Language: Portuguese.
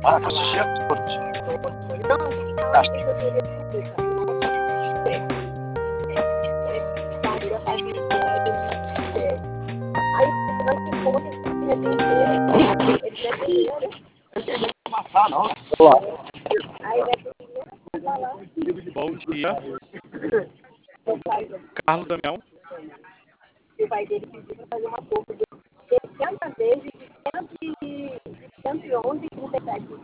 Ah, tô assistindo todos. Ah, não. Olá. Bom dia. Carlos Damião. O pai dele pediu para fazer uma forma de 60 vezes de 111,37.